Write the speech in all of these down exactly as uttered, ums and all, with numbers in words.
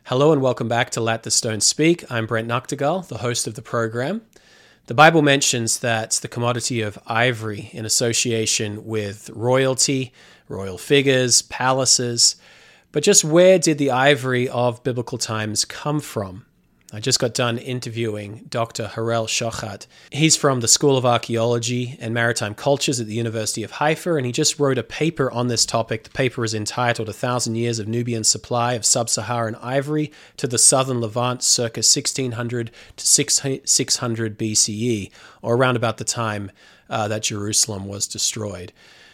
Hello and welcome back to Let the Stone Speak. I'm Brent Nuktegal, the host of the program. The Bible mentions that the commodity of ivory in association with royalty, royal figures, palaces. But just where did the ivory of biblical times come from? I just got done interviewing Doctor Harel Shochat. He's from the School of Archaeology and Maritime Cultures at the University of Haifa, and he just wrote a paper on this topic. The paper is entitled A Thousand Years of Nubian Supply of Sub-Saharan Ivory to the Southern Levant circa sixteen hundred to six hundred B C E, or around about the time uh, that Jerusalem was destroyed.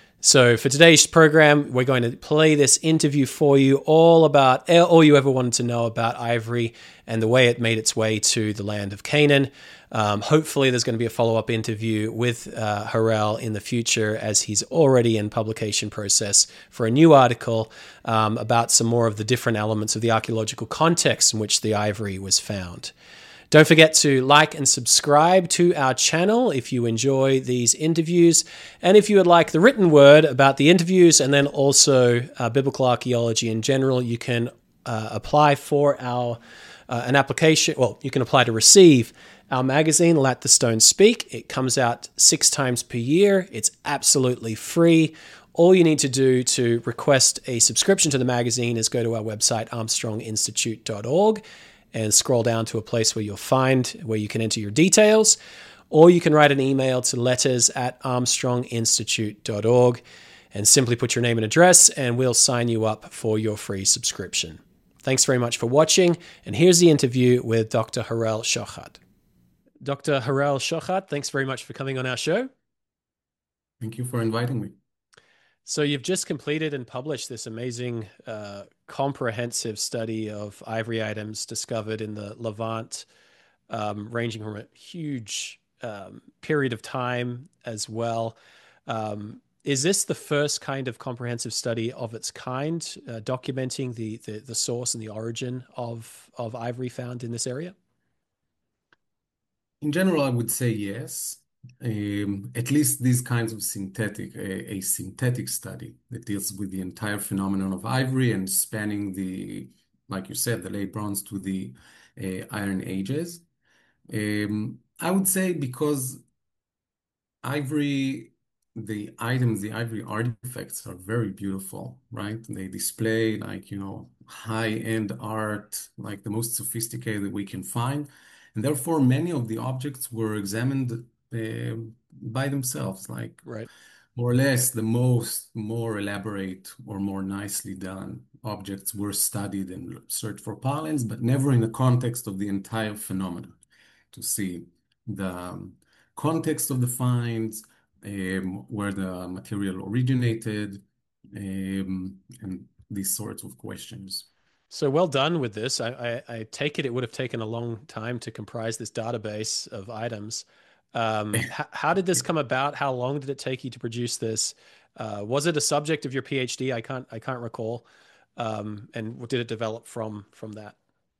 So for today's program, we're going to play this interview for you, all about all you ever wanted to know about ivory and the way it made its way to the land of Canaan. Um, hopefully there's going to be a follow-up interview with uh, Harel in the future, as he's already in publication process for a new article um, about some more of the different elements of the archaeological context in which the ivory was found. Don't forget to like and subscribe to our channel if you enjoy these interviews. And if you would like the written word about the interviews and then also uh, biblical archaeology in general, you can uh, apply for our uh, an application. Well, you can apply to receive our magazine, Let the Stone Speak. It comes out six times per year. It's absolutely free. All you need to do to request a subscription to the magazine is go to our website, armstrong institute dot org. and scroll down to a place where you'll find where you can enter your details, or you can write an email to letters at armstrong institute dot org and simply put your name and address, and we'll sign you up for your free subscription. Thanks very much for watching, and here's the interview with Doctor Harel Shochat. Doctor Harel Shochat, thanks very much for coming on our show. Thank you for inviting me. So you've just completed and published this amazing, uh, comprehensive study of ivory items discovered in the Levant, um, ranging from a huge um, period of time as well. Um, is this the first kind of comprehensive study of its kind, uh, documenting the, the the source and the origin of of ivory found in this area? In general, I would say yes. Um, at least these kinds of synthetic, a, a synthetic study that deals with the entire phenomenon of ivory and spanning the, like you said, the late bronze to the uh, Iron Ages. Um, I would say because ivory, the items, the ivory artifacts are very beautiful, right? They display like, you know, high-end art, like the most sophisticated we can find. And therefore, many of the objects were examined uh, by themselves, like Right. more or less the most more elaborate or more nicely done objects were studied and searched for parlance, but never in the context of the entire phenomenon to see the um, context of the finds, um, where the material originated, um, and these sorts of questions. So well done with this. I, I, I take it it would have taken a long time to comprise this database of items. Um, h- how did this come about? How long did it take you to produce this? Uh, was it a subject of your PhD? I can't I can't recall. Um, and what did it develop from from that?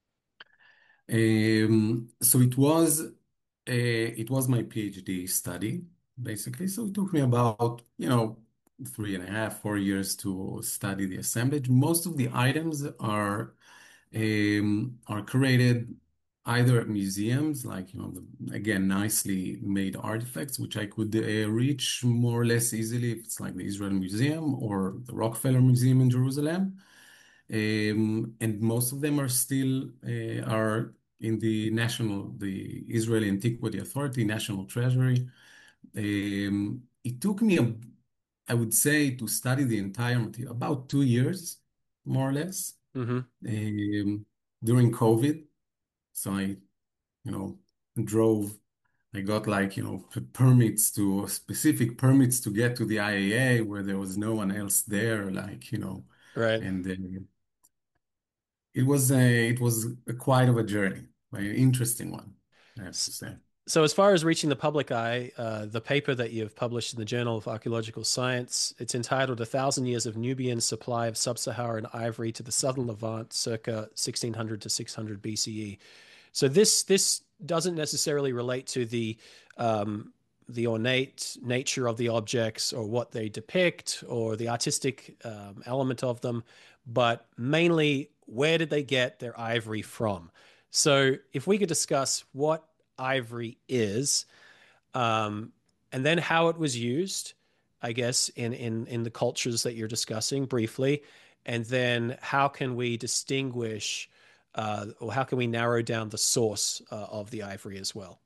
Um, so it was a, it was my PhD study, basically. So it took me about, you know, three and a half, four years to study the assemblage. Most of the items are um, are created either at museums, like, you know, the, again, nicely made artifacts, which I could uh, reach more or less easily if it's like the Israel Museum or the Rockefeller Museum in Jerusalem. Um, and most of them are still uh, are in the national, the Israeli Antiquity Authority, National Treasury. Um, it took me, a, I would say, to study the entire material about two years, more or less, Hmm. um, during COVID. So I, you know, drove. I got like, you know, p- permits to specific permits to get to the I A A where there was no one else there, like, you know, Right. and then it was a it was a quite of a journey, an interesting one, I have to say. So, as far as reaching the public eye, uh, the paper that you've published in the Journal of Archaeological Science, it's entitled A Thousand Years of Nubian Supply of Sub-Saharan Ivory to the Southern Levant, circa sixteen hundred to six hundred B C E. So this this doesn't necessarily relate to the um, the ornate nature of the objects or what they depict or the artistic um, element of them, but mainly where did they get their ivory from? So, if we could discuss what ivory is, um, and then how it was used, I guess, in, in, in the cultures that you're discussing briefly, and then how can we distinguish uh, or how can we narrow down the source uh, of the ivory as well?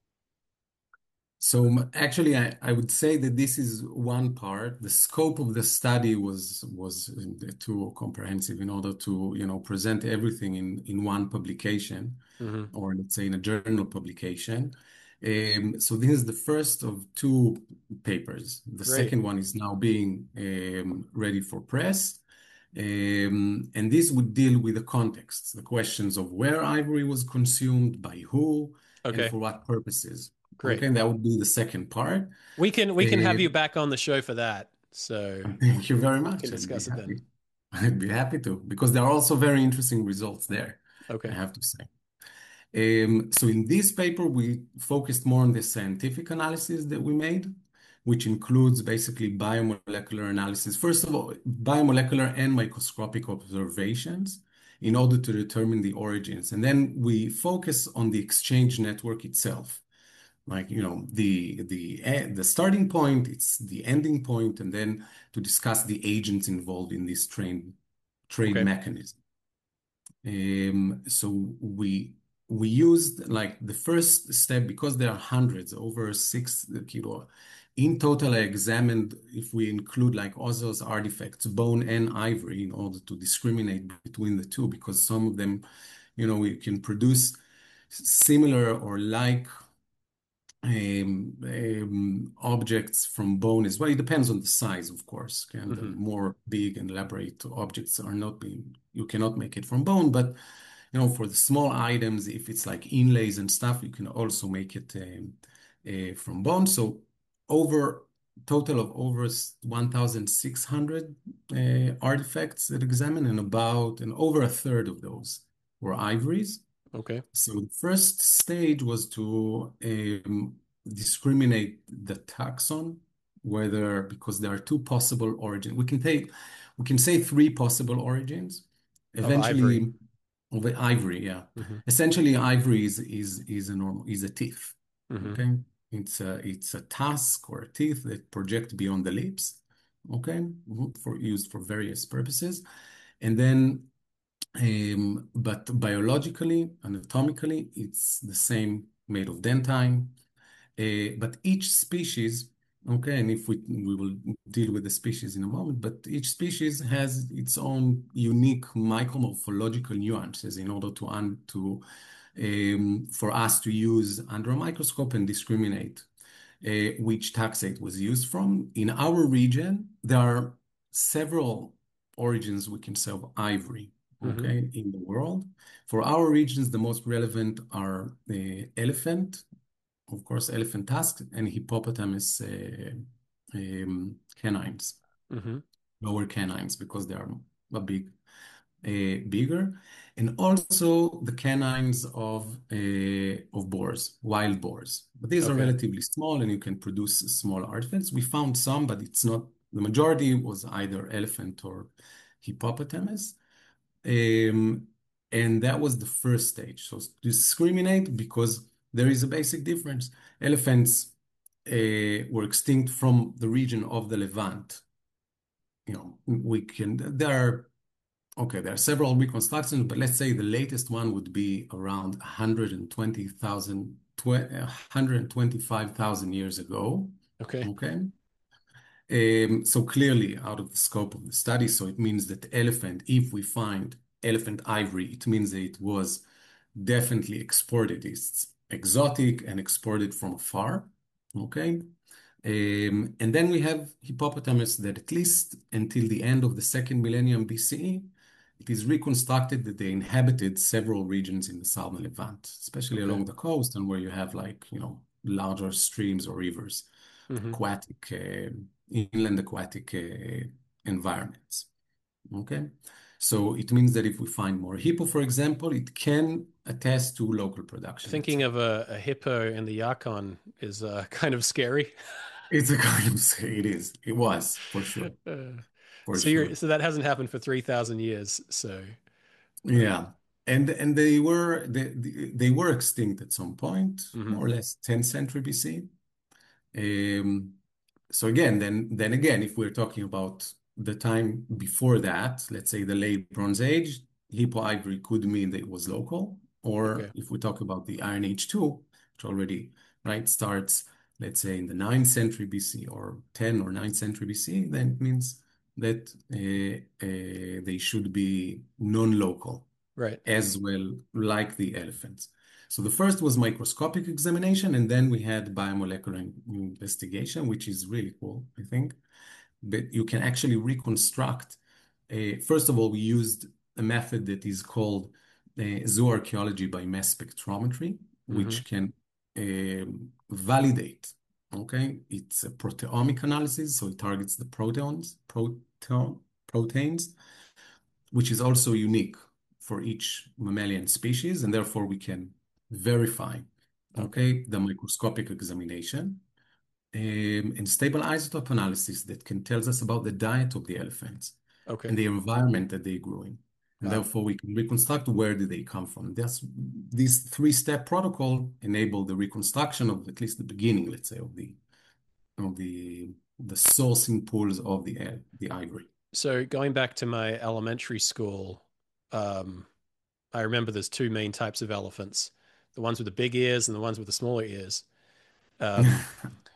So m- actually, I, I would say that this is one part. The scope of the study was was uh, too comprehensive in order to, you know, present everything in in one publication, Hmm. or let's say in a journal publication. Um, so this is the first of two papers. The Great. second one is now being um, ready for press. Um, and this would deal with the context, the questions of where ivory was consumed, by who, and Okay. for what purposes. Great. Okay, that would be the second part. We can we can have you Uh, back on the show for that, so Thank you very we can much. I'd be discuss it then. happy. I'd be happy to, because there are also very interesting results there, I Okay. have to say. Um, so in this paper, we focused more on the scientific analysis that we made, which includes basically biomolecular analysis. First of all, biomolecular and microscopic observations in order to determine the origins. And then we focus on the exchange network itself. Like, you know, the the eh, the starting point, it's the ending point, and then to discuss the agents involved in this trade trade Okay. mechanism. Um, so we we used like the first step because there are hundreds, over six kilo. In total, I examined if we include like Ozzo's artifacts, bone and ivory, in order to discriminate between the two, because some of them, you know, we can produce similar or like um, um, objects from bone as well. It depends on the size, of course. And the Hmm. more big and elaborate objects are not being, you cannot make it from bone. But you know, for the small items, if it's like inlays and stuff, you can also make it um, uh, from bone. So over total of over one thousand six hundred uh, artifacts that examine, and about and over a third of those were ivories. Okay. So the first stage was to um, discriminate the taxon, whether because there are two possible origins. We can take, we can say three possible origins. Of ivory. Eventually, of the ivory, yeah. Hmm. Essentially, ivory is is is a normal is a teeth. Hmm. Okay, it's a it's a tusk or a teeth that project beyond the lips. Okay, mhm, for used for various purposes, and then um, but biologically, anatomically, it's the same, made of dentine. Uh, but each species, okay, and if we we will deal with the species in a moment, but each species has its own unique micromorphological nuances in order to un to um, for us to use under a microscope and discriminate uh, which taxate was used from. In our region, there are several origins we can say of ivory, Hmm. okay, in the world. For our regions, the most relevant are the elephant, of course, elephant tusk, and hippopotamus uh, um, canines, Hmm. lower canines, because they are a big, uh, bigger, and also the canines of uh, of boars, wild boars. But these are Okay. relatively small, and you can produce small artifacts. We found some, but it's not the majority was either elephant or hippopotamus. Um, and that was the first stage. So discriminate because there is a basic difference. Elephants uh, were extinct from the region of the Levant. You know, we can, there are, okay, there are several reconstructions, but let's say the latest one would be around one hundred twenty thousand, one hundred twenty-five thousand years ago. Okay. Okay. Um, so clearly out of the scope of the study. So it means that elephant, if we find elephant ivory, it means that it was definitely exported. It's exotic and exported from afar. Okay. Um, and then we have hippopotamus that at least until the end of the second millennium B C E, it is reconstructed that they inhabited several regions in the southern Levant, especially Okay. along the coast and where you have like, you know, larger streams or rivers, Hmm. aquatic, uh, inland aquatic uh, environments. Okay. So it means that if we find more hippo, for example, it can attest to local production, let's Thinking say. of a, a hippo in the Yukon is uh, kind of scary. It's a kind of, it is, it was for sure. for So you're sure. so that hasn't happened for three thousand years. So, uh, Yeah. And and they were they, they they were extinct at some point, mhm. more or less tenth century B C. Um, so again, then then again, if we're talking about the time before that, let's say the late Bronze Age, Hippo ivory could mean that it was local. Or Okay. if we talk about the Iron Age too, which already right starts, let's say in the ninth century B C or tenth or ninth century B C, then it means that uh, uh, they should be non-local Right. as well, like the elephants. So the first was microscopic examination, and then we had biomolecular investigation, which is really cool, I think. But you can actually reconstruct. Uh, first of all, we used a method that is called uh, zooarchaeology by mass spectrometry, Hmm. which can um, validate. Okay, it's a proteomic analysis, so it targets the protons, protein, proteins, which is also unique for each mammalian species, and therefore we can verify, Okay. okay, the microscopic examination, um, and stable isotope analysis that can tell us about the diet of the elephants Okay. and the environment that they grew in. And Wow. therefore we can reconstruct where did they come from. That's, this three-step protocol enable the reconstruction of at least the beginning, let's say, of the of the the sourcing pools of the the ivory. So going back to my elementary school, um, I remember there's two main types of elephants, the ones with the big ears and the ones with the smaller ears. Um,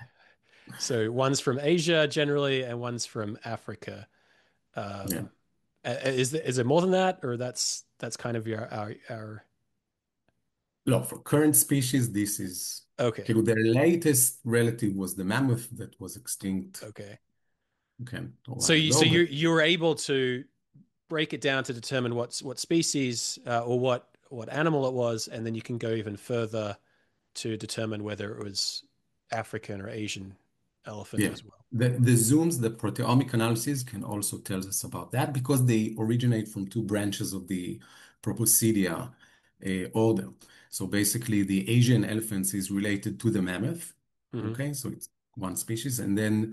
so one's from Asia generally, and one's from Africa. Yeah. Um, is there, is there more than that, or that's that's kind of your our, our Look, for current species, this is okay, okay. Their latest relative was the mammoth that was extinct, okay. okay, a So while you so ago. you But you were able to break it down to determine what's what species uh, or what what animal it was, and then you can go even further to determine whether it was African or Asian elephant yeah, as well. the, the zooms, the proteomic analysis can also tell us about that because they originate from two branches of the Proboscidea uh, order. So basically, the Asian elephants is related to the mammoth. Hmm. Okay, so it's one species, and then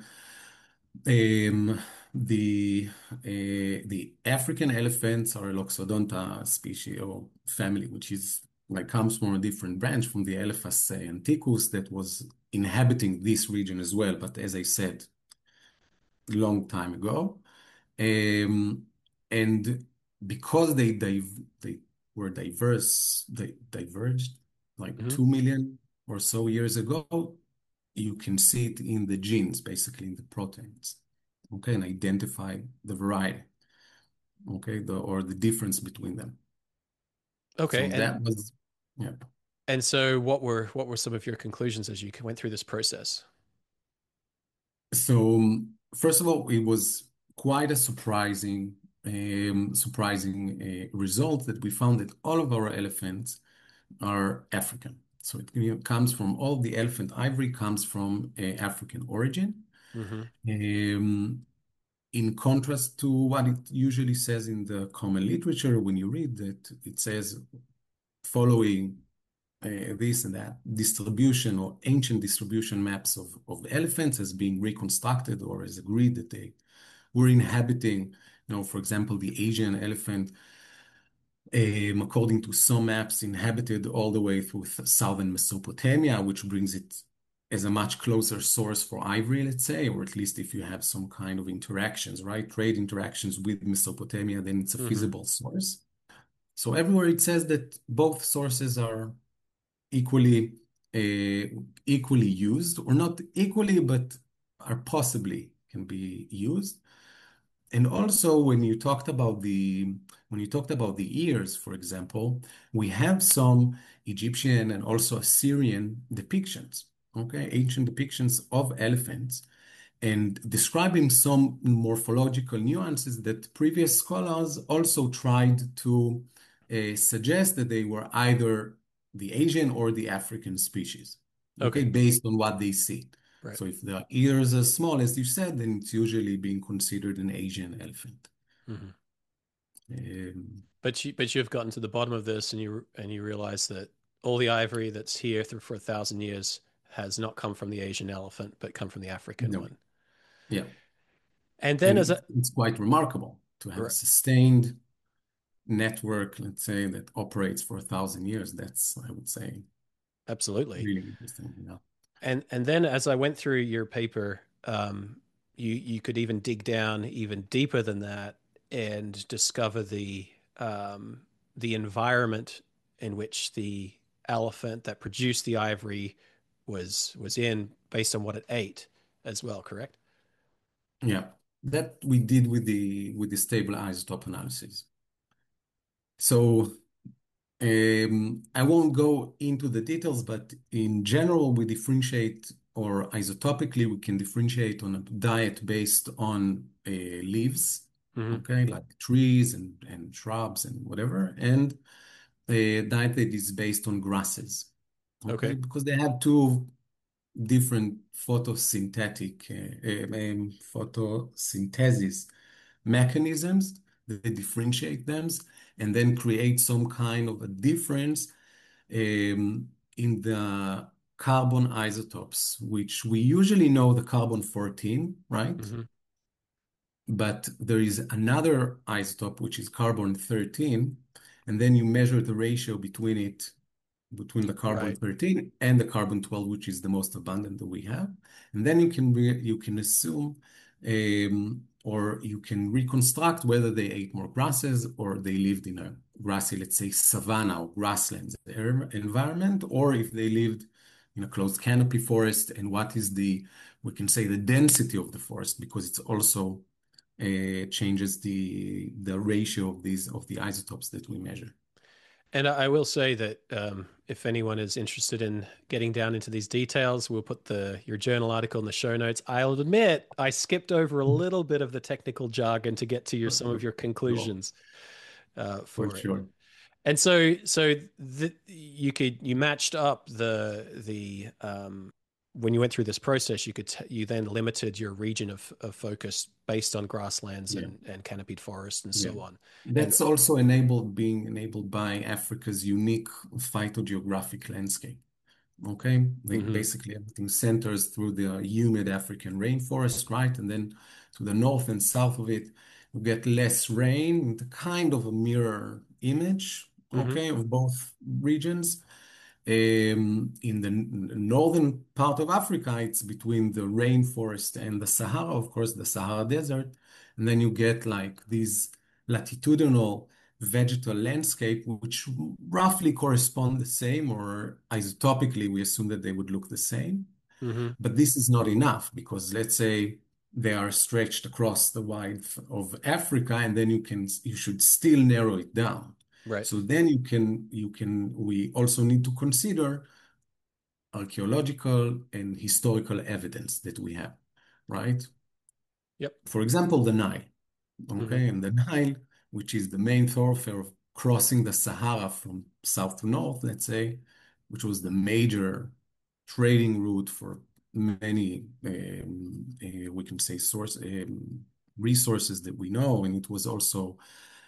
Um, the uh, the African elephants are a Loxodonta species or family, which is like comes from a different branch from the Elephas antiquus that was inhabiting this region as well. But as I said, long time ago, um, and because they div they were diverse, they diverged like Hmm. two million or so years ago. You can see it in the genes, basically in the proteins, okay, and identify the variety, okay, the or the difference between them. Okay, So and that was, yeah. and so what were what were some of your conclusions as you went through this process? So um, first of all, it was quite a surprising, um, surprising uh, result that we found that all of our elephants are African. So it you know, comes from all the elephant ivory comes from uh, African origin. Hmm. Um, in contrast to what it usually says in the common literature, when you read that, it says following uh, this and that distribution or ancient distribution maps of, of the elephants as being reconstructed or as agreed that they were inhabiting, you know, for example, the Asian elephant, um, according to some maps, inhabited all the way through th- southern Mesopotamia, which brings it as a much closer source for ivory, let's say, or at least if you have some kind of interactions, right? Trade interactions with Mesopotamia, then it's a Hmm. feasible source. So everywhere it says that both sources are equally uh, equally used, or not equally, but are possibly can be used. And also, when you talked about the when you talked about the ears, for example, we have some Egyptian and also Assyrian depictions, okay, ancient depictions of elephants, and describing some morphological nuances that previous scholars also tried to uh, suggest that they were either the Asian or the African species, okay, Okay, based on what they see. right. So if the ears are small, as you said, then it's usually being considered an Asian elephant. Hmm. Um, But you but you've gotten to the bottom of this, and you and you realize that all the ivory that's here through for a thousand years has not come from the Asian elephant, but come from the African no, one. yeah. And then And as it, a it's quite remarkable to have a r- sustained network, let's say, that operates for a thousand years. That's, I would say, absolutely. really interesting. Yeah. And and then as I went through your paper, um, you you could even dig down even deeper than that and discover the um, the environment in which the elephant that produced the ivory was was in based on what it ate as well, correct? Yeah. That we did with the with the stable isotope analysis. So um, I won't go into the details, but in general, we differentiate, or isotopically, we can differentiate on a diet based on uh, leaves, Hmm. okay, like trees and, and shrubs and whatever, and a diet that is based on grasses, okay, Okay. because they have two different photosynthetic uh, um, photosynthesis mechanisms that differentiate them and then create some kind of a difference um, in the carbon isotopes, which we usually know the carbon fourteen, right? Hmm. But there is another isotope, which is carbon thirteen, and then you measure the ratio between it between the carbon Right. thirteen and the carbon twelve, which is the most abundant that we have. And then you can re you can assume um, or you can reconstruct whether they ate more grasses or they lived in a grassy, let's say, savanna or grasslands er- environment, or if they lived in a closed canopy forest, and what is the, we can say, the density of the forest, because it's also uh, changes the the ratio of these of the isotopes that we measure. And I will say that um, if anyone is interested in getting down into these details, we'll put the your journal article in the show notes. I'll admit I skipped over a little bit of the technical jargon to get to your some of your Sure. conclusions uh, For for it. sure. And so, so the, you could you matched up the the um, when you went through this process, you could t you then limited your region of, of focus based on grasslands Yeah. and and canopied forest and Yeah. so on. And That's also enabled, being enabled by Africa's unique phytogeographic landscape. Okay. Like mhm, basically everything centers through the humid African rainforest, right? And then to the north and south of it, you get less rain, it's kind of a mirror image, mhm, okay, of both regions. Um, in the n- northern part of Africa, it's between the rainforest and the Sahara, of course, the Sahara Desert. And then you get like these latitudinal vegetal landscape, which roughly correspond the same, or isotopically, we assume that they would look the same. mhm, But this is not enough, because let's say they are stretched across the width of Africa, and then you can you should still narrow it down. right. So then you can you can we also need to consider archaeological and historical evidence that we have, right? Yep. For example, the Nile. Mhm, Okay, and the Nile, which is the main thoroughfare of crossing the Sahara from south to north, let's say, which was the major trading route for many, um, uh, we can say, source um, resources that we know, and it was also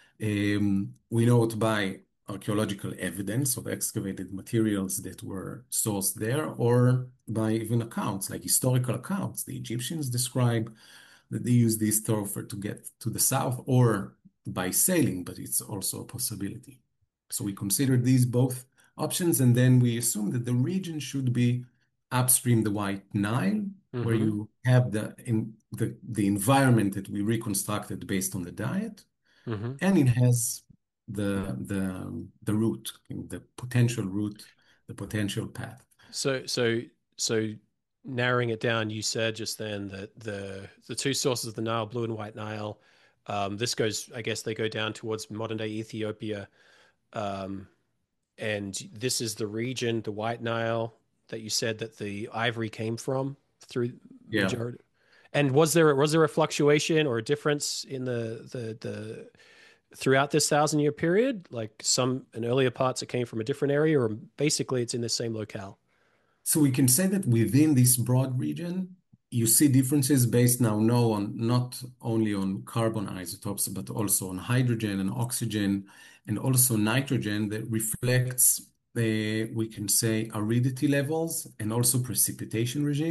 um, we know it by archaeological evidence of excavated materials that were sourced there, or by even accounts, like historical accounts. The Egyptians describe that they use this thoroughfare to get to the south, or by sailing, but it's also a possibility. So we consider these both options, and then we assume that the region should be upstream the White Nile, where mhm, you have the in the the environment that we reconstructed based on the diet, mhm. and it has the the the route, the potential route, the potential path. So, so, so narrowing it down, you said just then that the the two sources of the Nile, Blue and White Nile, um, this goes, I guess they go down towards modern day Ethiopia, um, and this is the region, the White Nile, that you said that the ivory came from through Yeah. majority. And was there was there a fluctuation or a difference in the the the throughout this thousand year period? Like some in earlier parts, it came from a different area, or basically it's in the same locale. So we can say that within this broad region, you see differences based now no on not only on carbon isotopes, but also on hydrogen and oxygen, and also nitrogen that reflects the, we can say, aridity levels and also precipitation regimes.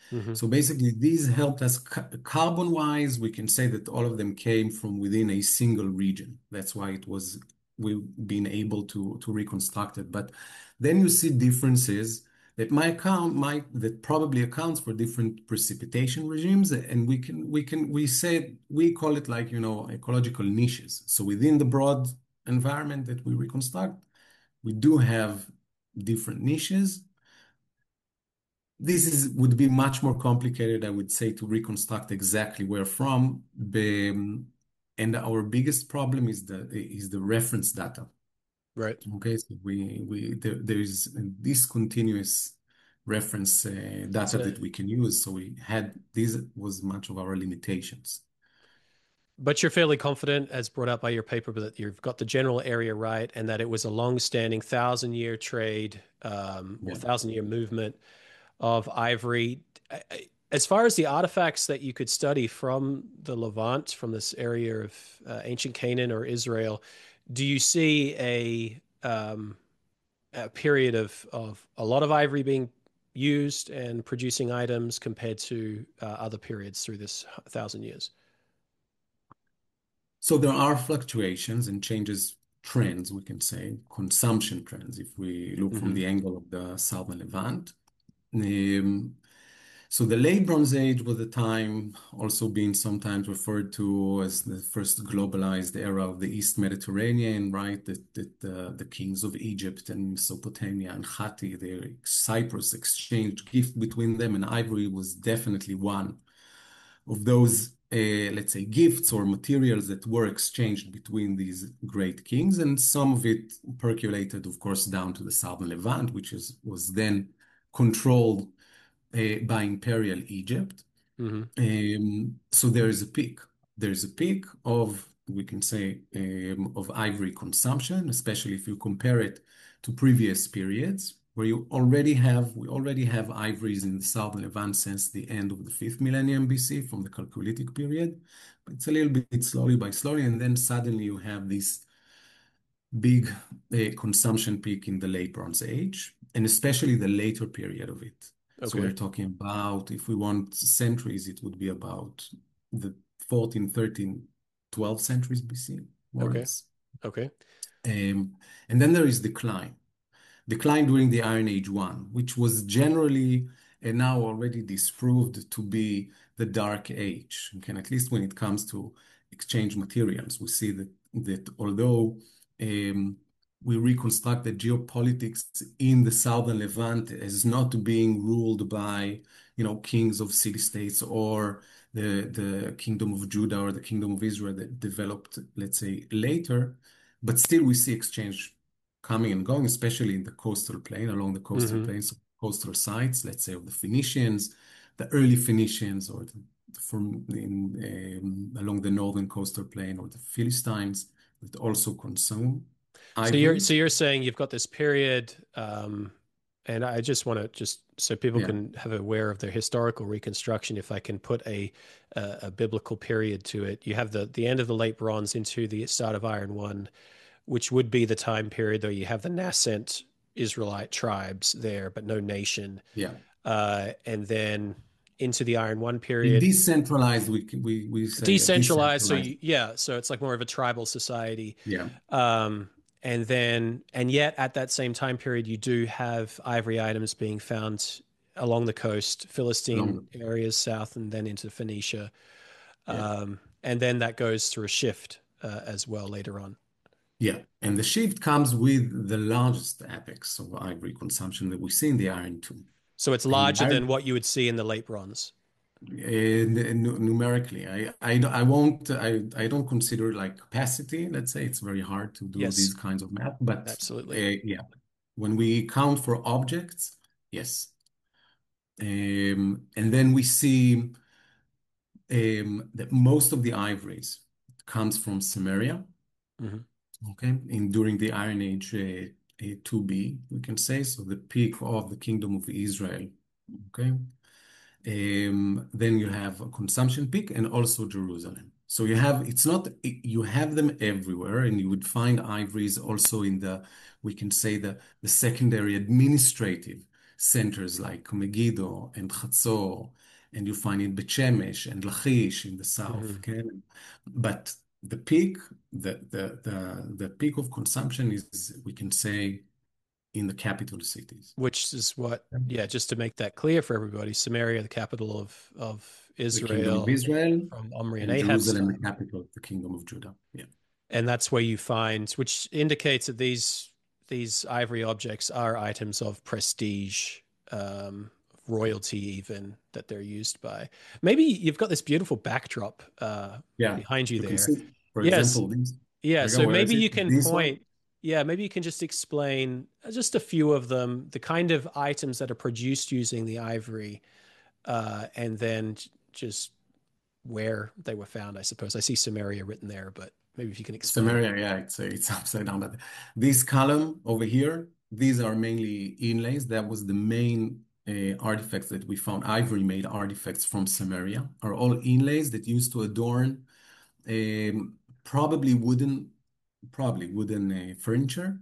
Hmm. So basically, these helped us ca- carbon-wise. We can say that all of them came from within a single region. That's why it was we've been able to to reconstruct it. But then you see differences that might account might that probably accounts for different precipitation regimes, and we can we can we say we call it like you know ecological niches. So within the broad environment that we reconstruct, we do have different niches. This is would be much more complicated, I would say, to reconstruct exactly where from. The, and our biggest problem is the is the reference data. Right. Okay, so we we there, there is discontinuous reference uh, data So, that we can use. So we had this was much of our limitations. but you're fairly confident, as brought up by your paper, that you've got the general area right, and that it was a long-standing thousand-year trade um, or Yeah. thousand-year movement of ivory. As far as the artifacts that you could study from the Levant, from this area of uh, ancient Canaan or Israel, do you see a, um, a period of, of a lot of ivory being used and producing items compared to uh, other periods through this thousand years? So there are fluctuations and changes, trends, we can say, consumption trends, if we look from Hmm. the angle of the Southern Levant. Um, So the late Bronze Age was a time also being sometimes referred to as the first globalized era of the East Mediterranean, right? That, that uh, the kings of Egypt and Mesopotamia and Hatti, the Cyprus exchanged gift between them, and ivory was definitely one of those, uh, let's say, gifts or materials that were exchanged between these great kings, and some of it percolated, of course, down to the southern Levant, which is was then controlled uh, by Imperial Egypt. Hmm. Um, so there is a peak. There is a peak of, we can say, um, of ivory consumption, especially if you compare it to previous periods where you already have, we already have ivories in the southern Levant since the end of the fifth millennium B C from the Chalcolithic period. But it's a little bit slowly by slowly, and then suddenly you have this big uh, consumption peak in the late Bronze Age, and especially the later period of it. So we're Okay. talking about, if we want centuries, it would be about the fourteen, thirteen, twelve centuries B C, more or Okay. less. Okay. Um, and then there is decline. Decline during the Iron Age one, which was generally and now already disproved to be the Dark Age. Okay, at least when it comes to exchange materials, we see that that although um, we reconstruct the geopolitics in the southern Levant as not being ruled by, you know, kings of city-states or the the Kingdom of Judah or the Kingdom of Israel that developed, let's say, later, but still we see exchange coming and going, especially in the coastal plain, along the coastal Hmm. plains, coastal sites, let's say of the Phoenicians, the early Phoenicians, or the, from in, um, along the northern coastal plain, or the Philistines that also consume So you're ivory. so you're saying you've got this period, um, and I just want to just so people Yeah, can have aware of their historical reconstruction. If I can put a, a a biblical period to it, you have the the end of the late Bronze into the start of Iron One, which would be the time period though you have the nascent Israelite tribes there, but no nation, yeah. uh, and then into the Iron One A period, decentralized, we we we say a decentralized. So decentralized. you, yeah, so it's like more of a tribal society. Yeah, Um, and then, and yet at that same time period, you do have ivory items being found along the coast, along Philistine the areas south, and then into Phoenicia. yeah. Um, and then that goes through a shift uh, as well later on. Yeah, and the shift comes with the largest apex of ivory consumption that we see in the Iron Tomb. So it's And the larger than Iron what you would see in the late bronze. And, nu- numerically, I, I, I won't, I, I don't consider like capacity. Let's say it's very hard to do these Yes, kinds of math, but uh, absolutely. yeah, when we count for objects, yes. Um, and then we see um, that most of the ivories comes from Samaria, Hmm. okay, in during the Iron Age uh, uh, two B, we can say, so the peak of the Kingdom of Israel, okay. Um, then you have a consumption peak and also Jerusalem. So you have, it's not, you have them everywhere, and you would find ivories also in the, we can say the, the secondary administrative centers like Megiddo and Chatzor, and you find in Bet Shemesh and Lachish in the south. Hmm. Okay? But the peak, the, the, the, the peak of consumption is, we can say, in the capital cities. Which is what, yeah, just to make that clear for everybody, Samaria, the capital of of The kingdom of Israel, Israel from Omri and and Ahab's Jerusalem, the time. capital of the kingdom of Judah. Yeah. And that's where you find, which indicates that these these ivory objects are items of prestige, um, royalty, even that they're used by. Maybe you've got this beautiful backdrop uh, Yeah. behind you You can there. see, for Yes, example, this. yeah. There you go. So Where is maybe it? you can This one? point. Yeah, maybe you can just explain just a few of them, the kind of items that are produced using the ivory, uh, and then just where they were found. I suppose I see Samaria written there, but maybe if you can explain. Samaria, yeah, it's it's upside down. But this column over here, these are mainly inlays. That was the main uh, artifacts that we found. Ivory made artifacts from Samaria are all inlays that used to adorn um, probably wooden, probably wooden uh, furniture.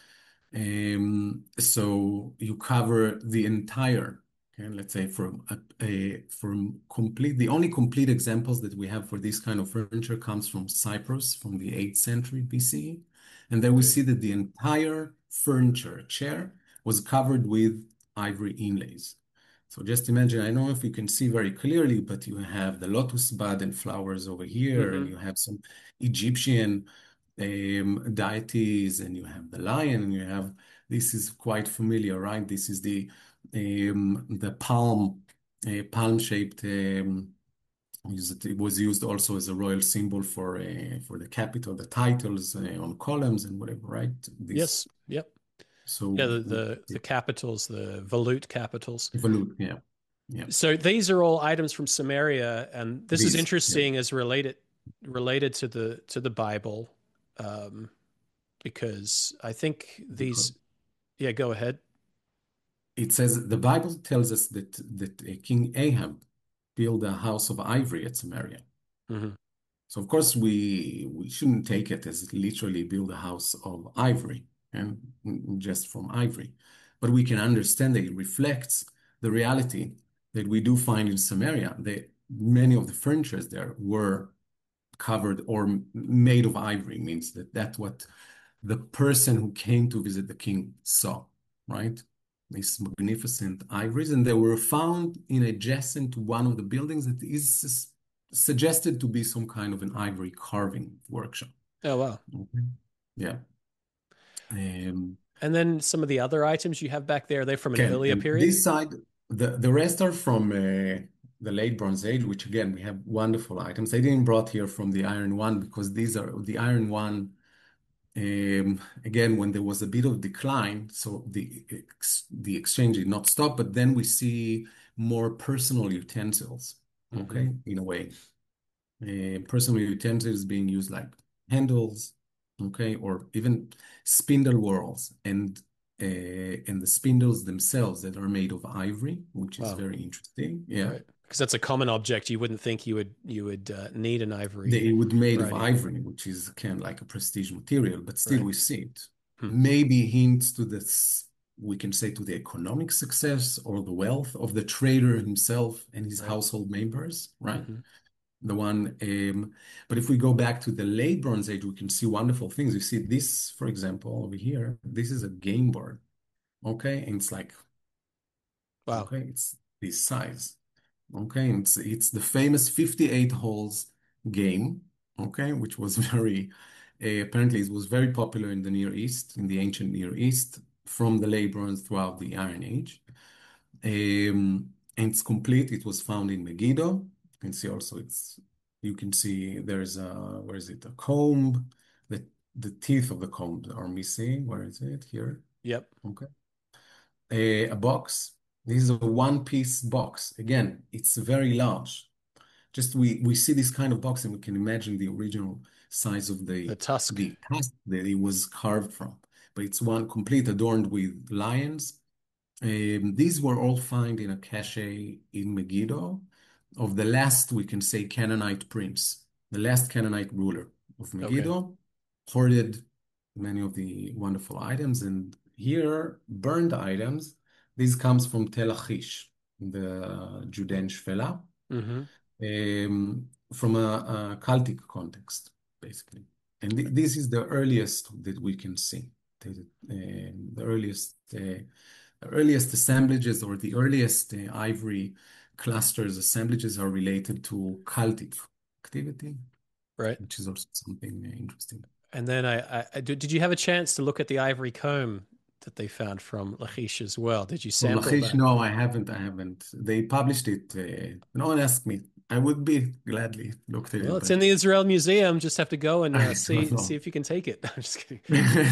Um, so you cover the entire, okay, let's say from a, a from complete, the only complete examples that we have for this kind of furniture comes from Cyprus from the eighth century B C E. And there we Okay. see that the entire furniture chair was covered with ivory inlays. So just imagine, I don't know if you can see very clearly, but you have the lotus bud and flowers over here, and Hmm. you have some Egyptian um, deities, and you have the lion, and you have this is quite familiar, right? This is the um, the palm, uh, palm-shaped. Um, used- it was used also as a royal symbol for uh, for the capital, the titles uh, on columns and whatever, right? This Yes. Yep. Yeah. so The, we the the capitals, the volute capitals. evolve, yeah, yeah. So these are all items from Samaria, and this is This, yeah, interesting as related related to the to the Bible, um, because I think because these. Yeah. Go ahead. it says the Bible tells us that that uh, King Ahab built a house of ivory at Samaria. Hmm. So of course we we shouldn't take it as literally build a house of ivory and just from ivory, but we can understand that it reflects the reality that we do find in Samaria. That many of the furnitures there were covered or made of ivory, means that that's what the person who came to visit the king saw, right? These magnificent ivories, and they were found in adjacent to one of the buildings that is suggested to be some kind of an ivory carving workshop. Oh wow. Okay. Yeah. Um, And then some of the other items you have back there, they're from an Ken, earlier and period. this side, the, the rest are from uh, the late Bronze Age, which again, we have wonderful items. I didn't brought here from the Iron One because these are the Iron One. Um, again, when there was a bit of decline, so the ex the exchange did not stop, but then we see more personal utensils, Hmm. okay, in a way. Uh, personal utensils being used like handles, okay, or even spindle whorls and uh, and the spindles themselves that are made of ivory, which is Wow. very interesting. Yeah. Right. Because that's a common object. You wouldn't think you would you would uh, need an They ivory would made of variety. ivory, which is kind of like a prestige material, but still Right. we see it. Hmm. Maybe hints to this, we can say to the economic success or the wealth of the trader himself and his Right. household members, right? Hmm. The one, um, but if we go back to the late Bronze Age, we can see wonderful things. You see this, for example, over here. This is a game board, okay? And it's like, Wow. okay, it's this size. Okay, and it's it's the famous fifty-eight holes game, okay, which was very uh, apparently it was very popular in the Near East, in the ancient Near East, from the late Bronze throughout the Iron Age. Um, and it's complete. It was found in Megiddo. You can see also it's you can see there's a where is it? A comb. The the teeth of the comb are missing. Where is it? Here. Yep. Okay. A, a box. This is a one-piece box. Again, it's very large. Just we we see this kind of box and we can imagine the original size of The the tusk. the cast that it was carved from. But it's one complete adorned with lions. Um, these were all found in a cache in Megiddo of the last, we can say, Canaanite prince, the last Canaanite ruler of Okay. Megiddo, hoarded many of the wonderful items. And here, burned items This comes from Tel Achish, the Judean Shfela, Hmm. um, from a, a cultic context, basically. And th this is the earliest that we can see. The, um, the earliest, uh, the earliest assemblages or the earliest uh, ivory clusters assemblages are related to cultic activity, Right. which is also something uh, interesting. And then I, I, I did, did you have a chance to look at the ivory comb that they found from Lachish as well? Did you From sample Lachish, that? no, I haven't. I haven't. They published it. Uh, no one asked me. I would be gladly looked at Well, it, it's in but the Israel Museum. Just have to go and uh, I don't see see know. if you can take it. I'm just kidding.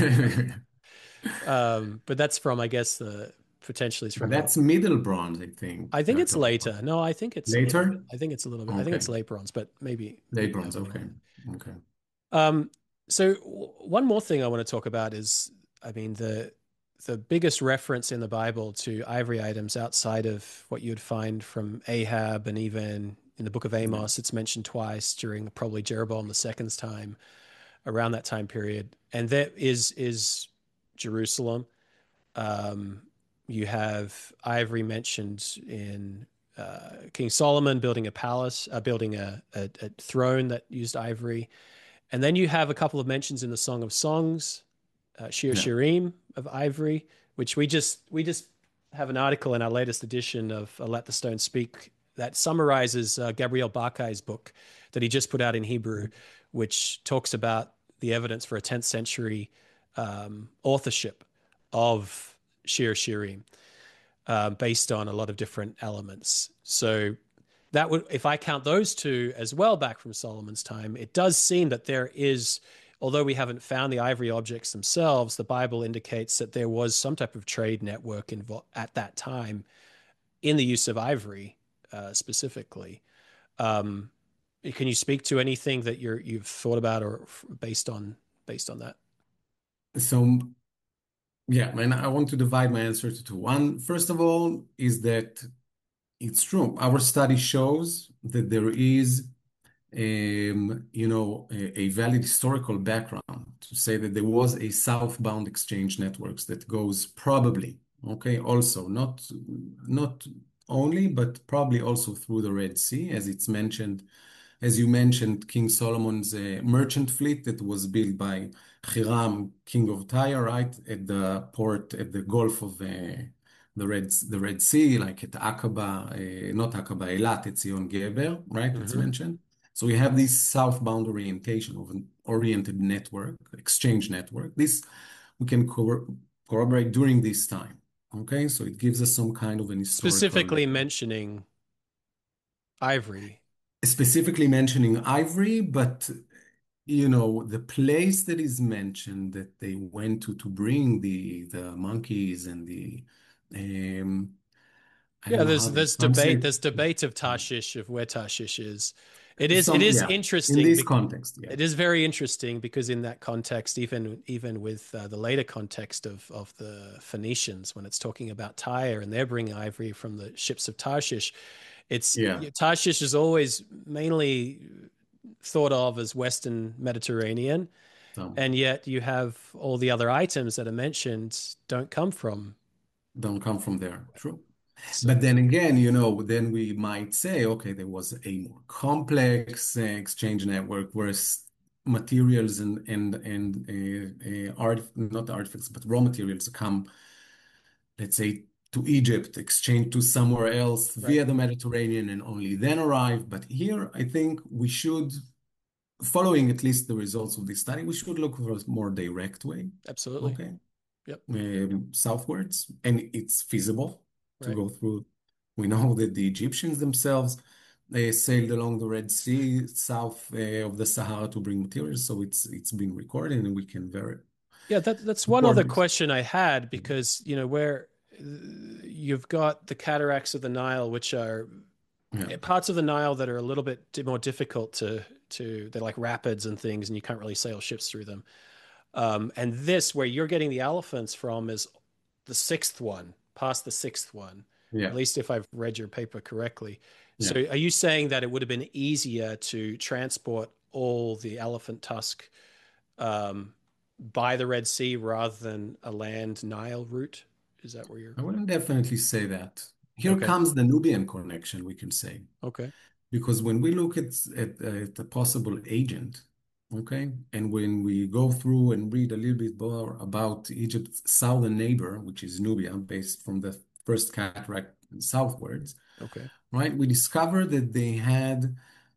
Um, but that's from, I guess, the potentially it's But from the. that's middle bronze, I think I think they're it's talking about. later. No, I think it's a little bit. Later? I think it's a little bit. I think Okay. it's late bronze, but maybe Late maybe I have bronze, it okay. wrong. Okay. Um, so w- one more thing I want to talk about is, I mean, the the biggest reference in the Bible to ivory items outside of what you'd find from Ahab and even in the book of Yeah. Amos, it's mentioned twice during probably Jeroboam the second's time around that time period, and that is is Jerusalem. Um, you have ivory mentioned in uh, King Solomon building a palace, uh, building a, a, a throne that used ivory. And then you have a couple of mentions in the Song of Songs, uh, Shir Yeah. Shirim of Ivory, which we just we just have an article in our latest edition of uh, Let the Stone Speak that summarizes uh, Gabriel Barkai's book that he just put out in Hebrew, which talks about the evidence for a tenth century um, authorship of Shir Shirim uh, based on a lot of different elements. So that would, if I count those two as well back from Solomon's time, it does seem that there is, although we haven't found the ivory objects themselves, the Bible indicates that there was some type of trade network invo- at that time in the use of ivory uh, specifically. Um, can you speak to anything that you're you've thought about or based on based on that? So, yeah, and I want to divide my answer to two. One, first of all, is that it's true. Our study shows that there is um, you know, a, a valid historical background to say that there was a southbound exchange networks that goes probably, okay, also not not only, but probably also through the Red Sea, as it's mentioned, as you mentioned, King Solomon's uh, merchant fleet that was built by Hiram, King of Tyre, right, at the port at the Gulf of uh, the Red the Red Sea, like at Aqaba, uh, not Aqaba, Eilat, Etzion Geber, right? It's Hmm. mentioned. So we have this southbound orientation of an oriented network, exchange network. This we can corro- corroborate during this time. Okay, so it gives us some kind of an historical, Specifically mentioning ivory. specifically mentioning ivory, but you know, the place that is mentioned that they went to to bring the the monkeys and the um I don't Yeah, know there's how they there's debate. translate There's debate of Tarshish of where Tarshish is. It is it some, is yeah, in interesting. this bec- context, yeah. It is very interesting because in that context, even even with uh, the later context of of the Phoenicians, when it's talking about Tyre and they're bringing ivory from the ships of Tarshish, it's Yeah. Tarshish is always mainly thought of as Western Mediterranean, So and yet you have all the other items that are mentioned don't come from. don't come from there. True. So But then again, you know, then we might say, okay, there was a more complex uh, exchange network where s- materials and and and uh, uh, art, not artifacts, but raw materials come, let's say, to Egypt, exchange to somewhere else right, via the Mediterranean, and only then arrive. But here, I think we should, following at least the results of this study, we should look for a more direct way. absolutely, Okay, yep, um, southwards, and it's feasible to right. go through. We know that the Egyptians themselves uh, sailed along the Red Sea south uh, of the Sahara to bring materials, so it's it's been recorded, and we can very Yeah, that that's one other support it. question I had because, you know, where uh, you've got the cataracts of the Nile, which are Yeah, parts of the Nile that are a little bit di- more difficult to to they're like rapids and things, and you can't really sail ships through them. Um, and this, where you're getting the elephants from, is the sixth one, past the sixth one, at yeah, least if I've read your paper correctly. So, yeah. are you saying that it would have been easier to transport all the elephant tusk um, by the Red Sea rather than a land Nile route? Is that where you're? I wouldn't definitely say that. Here Okay. comes the Nubian connection, we can say. Okay. Because when we look at, at, at the possible agent, okay, and when we go through and read a little bit more about Egypt's southern neighbor, which is Nubia, based from the first cataract southwards, Okay. right, we discover that they had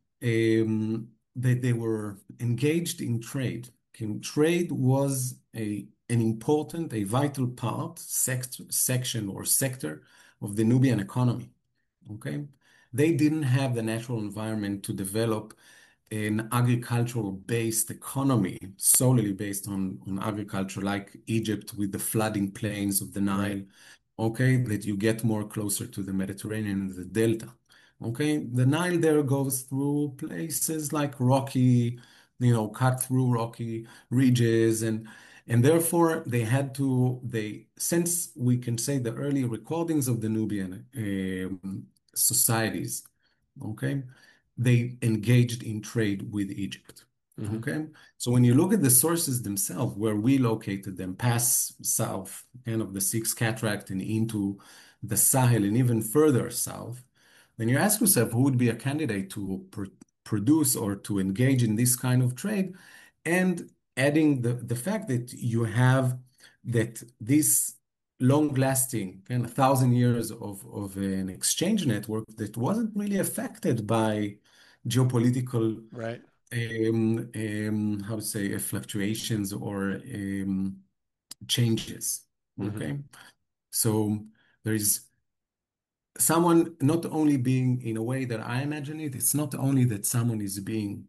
um, that they were engaged in trade. Okay, trade was a an important, a vital part, sect, section or sector of the Nubian economy. Okay, they didn't have the natural environment to develop an agricultural-based economy solely based on, on agriculture, like Egypt with the flooding plains of the Right. Nile, okay, that you get more closer to the Mediterranean and the Delta. Okay, the Nile there goes through places like rocky, you know, cut through rocky ridges, and and therefore they had to they since we can say the early recordings of the Nubian um, societies, okay, they engaged in trade with Egypt. Hmm. Okay, so when you look at the sources themselves, where we located them, past south, kind of the Sixth Cataract and into the Sahel and even further south, then you ask yourself who would be a candidate to pr produce or to engage in this kind of trade, and adding the, the fact that you have that this long-lasting kind of thousand years of, of an exchange network that wasn't really affected by geopolitical Right. um, um, how to say uh, fluctuations or um, changes. Hmm. Okay, so there is someone not only being in a way that I imagine it, it's not only that someone is being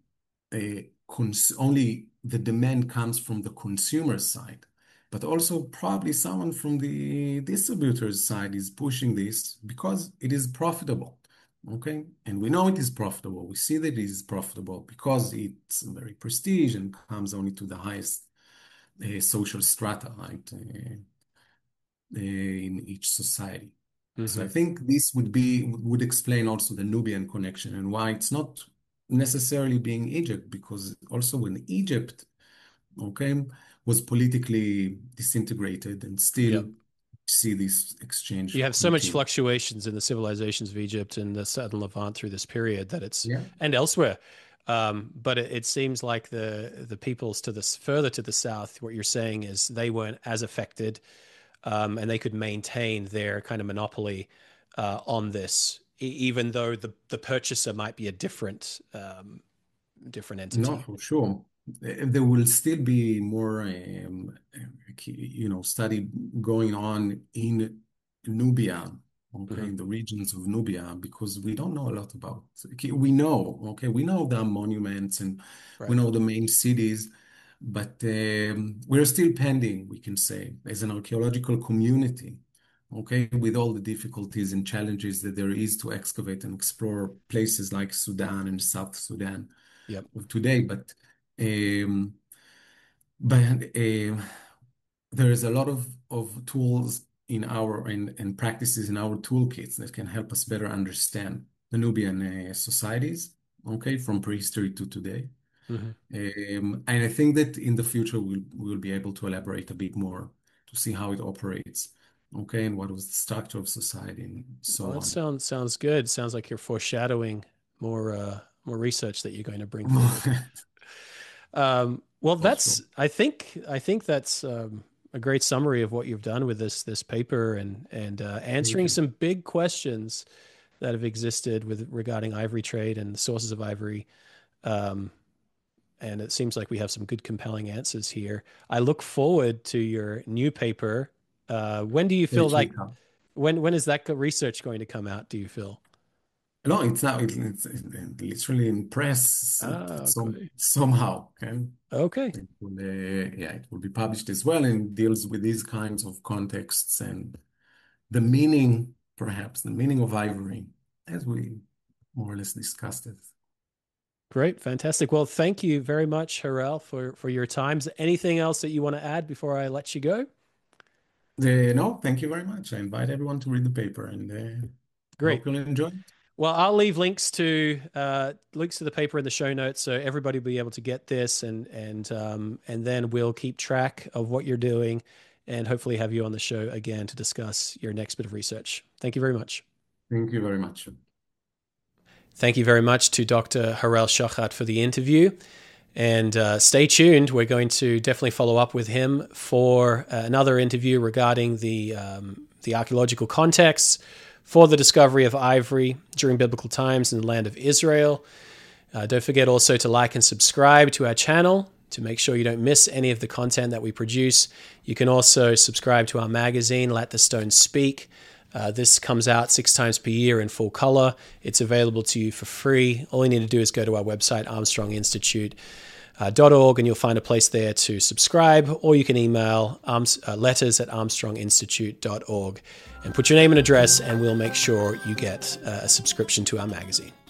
a cons only the demand comes from the consumer side, but also probably someone from the distributor's side is pushing this because it is profitable. Okay. And we know it is profitable. We see that it is profitable because it's very prestige and comes only to the highest uh, social strata, right, uh, uh, in each society. So Hmm. I think this would be would explain also the Nubian connection and why it's not necessarily being Egypt, because also when Egypt, okay, was politically disintegrated and Yep. still see this exchange You have so much continue. fluctuations in the civilizations of Egypt and the Southern Levant through this period that it's Yeah. and elsewhere. Um, but it, it seems like the the peoples to this further to the south, what you're saying is they weren't as affected, um, and they could maintain their kind of monopoly uh, on this, e- even though the the purchaser might be a different um, different No, entity. for sure. Uh, There will still be more, um, you know, study going on in Nubia, okay, Hmm. in the regions of Nubia, because we don't know a lot about. Okay, we know, okay, we know the monuments and we Right. know the main cities, but um, we're still pending, we can say, as an archaeological community, okay, with all the difficulties and challenges that there is to excavate and explore places like Sudan and South Sudan Yep. of today, but um, but um, there is a lot of, of tools in our and, and practices in our toolkits that can help us better understand the Nubian uh, societies, okay, from prehistory to today. Hmm. Um, and I think that in the future we'll we'll be able to elaborate a bit more to see how it operates, okay, and what was the structure of society and Well, so that on. sounds sounds good. Sounds like you're foreshadowing more uh, more research that you're going to bring forward. Um, well, For that's sure. I think I think that's um, a great summary of what you've done with this this paper and and uh, Thank answering you. some big questions that have existed with regarding ivory trade and the sources of ivory. Um, and it seems like we have some good, compelling answers here. I look forward to your new paper. Uh, when do you feel Thank like you. when when is that research going to come out? Do you feel? No, it's now it, it's it's literally in press at, Ah, at some okay. somehow. Okay, Okay. it will uh, yeah, it will be published as well and deals with these kinds of contexts and the meaning, perhaps the meaning of ivory, as we more or less discussed it. Great, fantastic. Well, thank you very much, Harel, for for your time. Is there anything else that you want to add before I let you go? Uh, no, thank you very much. I invite everyone to read the paper, and uh, I hope Great. you'll enjoy it. Well, I'll leave links to uh, links to the paper in the show notes, so everybody will be able to get this, and and um, and then we'll keep track of what you're doing, and hopefully have you on the show again to discuss your next bit of research. Thank you very much. Thank you very much. Thank you very much to Doctor Harel Shochat for the interview. And uh, stay tuned. We're going to definitely follow up with him for uh, another interview regarding the, um, the archaeological contexts for the discovery of ivory during biblical times in the land of Israel. Uh, don't forget also to like and subscribe to our channel to make sure you don't miss any of the content that we produce. You can also subscribe to our magazine, Let the Stone Speak. Uh, this comes out six times per year in full color. It's available to you for free. All you need to do is go to our website, armstrong institute dot org, and you'll find a place there to subscribe, or you can email arms, uh, letters at armstrong institute dot org and put your name and address, and we'll make sure you get uh, a subscription to our magazine.